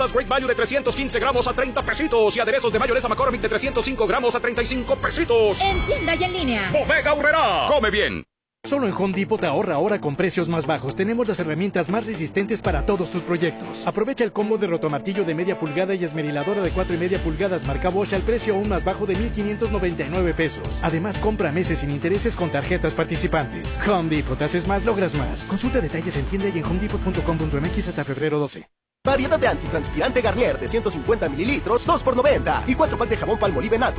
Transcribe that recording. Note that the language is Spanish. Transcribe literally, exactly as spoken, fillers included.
Great Value de trescientos quince gramos a treinta pesitos y aderezos de mayonesa McCormick de trescientos cinco gramos a treinta y cinco pesitos. En tienda y en línea. Bodega Aurrerá. Come bien. Solo en Home Depot te ahorra ahora con precios más bajos. Tenemos las herramientas más resistentes para todos tus proyectos. Aprovecha el combo de rotomartillo de media pulgada y esmeriladora de cuatro y media pulgadas marca Bosch al precio aún más bajo de mil quinientos noventa y nueve pesos. Además, compra meses sin intereses con tarjetas participantes. Home Depot, haces más, logras más. Consulta detalles en tienda y en home depot punto com punto m x hasta febrero doce. Variedad de antitranspirante Garnier de ciento cincuenta mililitros, dos por noventa. Y cuatro packs de jabón Palmolive Natura.